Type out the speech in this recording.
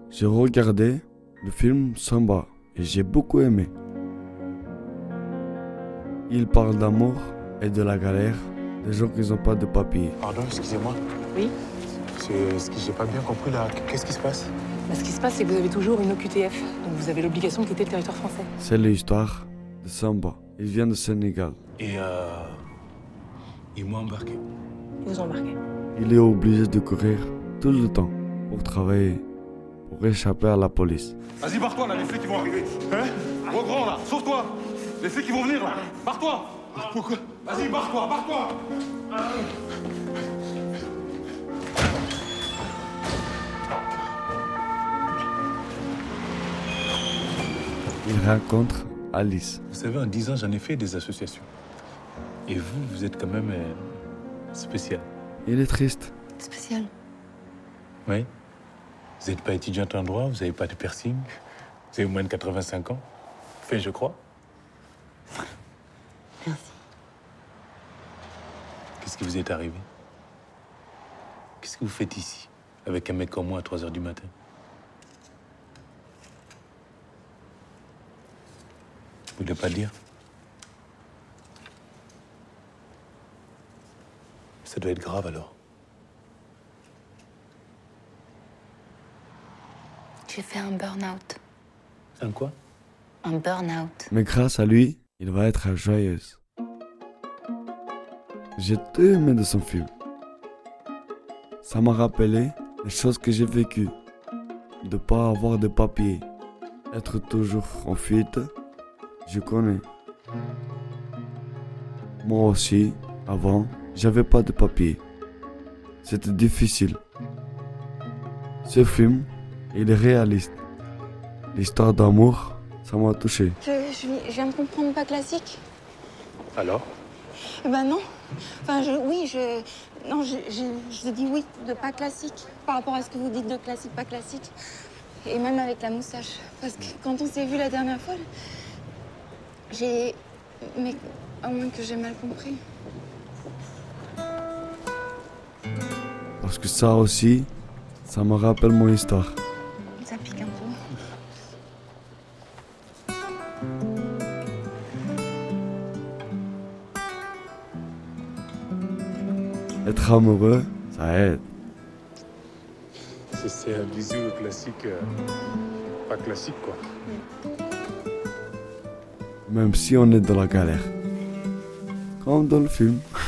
J'ai regardé le film Samba et j'ai beaucoup aimé. Il parle d'amour et de la galère des gens qui n'ont pas de papier. Pardon, excusez-moi. Oui. C'est ce que j'ai pas bien compris là. Qu'est-ce qui se passe? Ce qui se passe, c'est que vous avez toujours une OQTF, donc vous avez l'obligation de quitter le territoire français. C'est l'histoire de Samba. Il vient du Sénégal. Et ils m'ont embarqué. Ils vous embarquez. Il est obligé de courir tout le temps pour travailler, pour échapper à la police. Vas-y, barre-toi là, les flics qui vont arriver. Hein? Gros grand là, sauve-toi. Les flics qui vont venir là. Barre-toi. Pourquoi? Vas-y, barre-toi, barre-toi. Il rencontre Alice. Vous savez, en 10 ans, j'en ai fait des associations. Et vous, vous êtes quand même spécial. Il est triste. Spécial. Oui. Vous n'êtes pas étudiante en droit, vous n'avez pas de piercing, vous avez moins de 85 ans. Enfin, je crois. Merci. Qu'est-ce qui vous est arrivé? Qu'est-ce que vous faites ici, avec un mec comme moi à 3 h du matin? Vous voulez pas le dire? Ça doit être grave alors. J'ai fait un burn-out. Un quoi? Un burn-out. Mais grâce à lui, il va être joyeuse. J'ai tout aimé de son film. Ça m'a rappelé les choses que j'ai vécues. De pas avoir de papier. Être toujours en fuite. Je connais. Moi aussi, avant, j'avais pas de papier. C'était difficile. Ce film, il est réaliste. L'histoire d'amour, ça m'a touché. Je viens de comprendre pas classique. Alors? Eh ben non. Enfin, je dis oui de pas classique par rapport à ce que vous dites de classique, pas classique. Et même avec la moustache. Parce que quand on s'est vu la dernière fois, mais à moins que j'ai mal compris. Parce que ça aussi, ça me rappelle mon histoire. Ça pique un peu. Être amoureux, ça aide. C'est un bisou classique, pas classique quoi. Même si on est dans la galère. Comme dans le film.